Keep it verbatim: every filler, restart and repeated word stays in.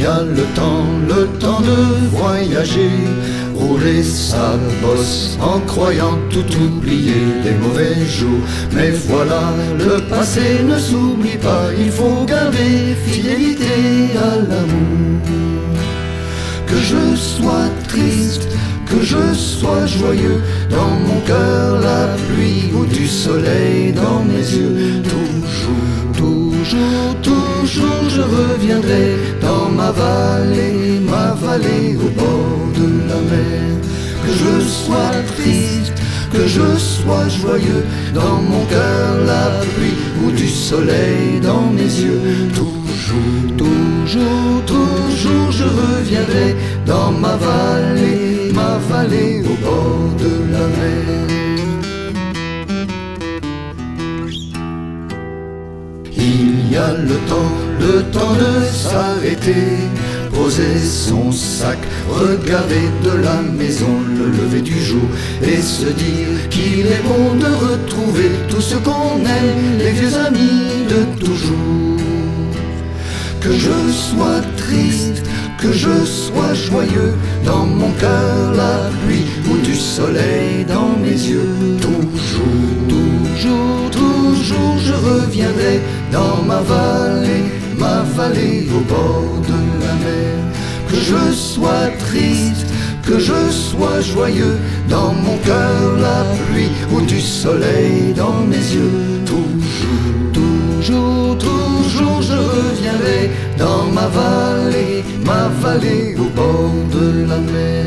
a le temps, le temps de voyager, rouler sa bosse en croyant tout oublier, les mauvais jours. Mais voilà, le passé ne s'oublie pas, il faut garder fidélité à l'amour. Que je sois triste, que je sois joyeux, dans mon cœur la pluie ou du soleil dans mes yeux, toujours, toujours, toujours je reviendrai dans ma vallée, ma vallée au bord de la mer. Que je sois triste, que je sois joyeux, dans mon cœur la pluie ou du soleil dans mes yeux, toujours, toujours, toujours je reviendrai dans ma vallée, ma vallée au bord de la mer. Il y a le temps, le temps de s'arrêter, poser son sac, regarder de la maison le lever du jour et se dire qu'il est bon de retrouver tout ce qu'on aime, les vieux amis de toujours. Que je sois triste, que je sois joyeux, dans mon cœur la pluie ou du soleil dans mes yeux, toujours, toujours, toujours je reviendrai dans ma vallée, ma vallée au bord de la mer. Que je sois triste, que je sois joyeux, dans mon cœur la pluie ou du soleil dans mes yeux, toujours, toujours, toujours je reviendrai dans ma vallée, ma vallée au bord de la mer.